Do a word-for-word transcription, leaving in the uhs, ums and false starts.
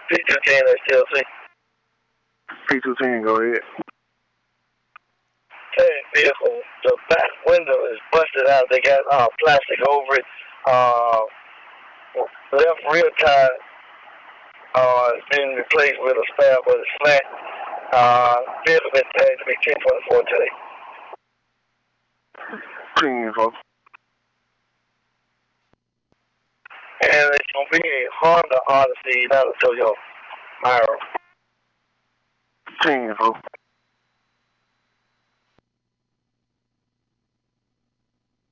P two ten S T L C. P two ten, go ahead. Same vehicle, the back window is busted out. They got uh, plastic over it. Uh, left rear tire uh, has been replaced with a spare, but it's flat. Uh, vehicle been tagged to be ten twenty-four today. ten, folks. And it's going to be a Honda Odyssey, not a Toyota Myra. ten, folks.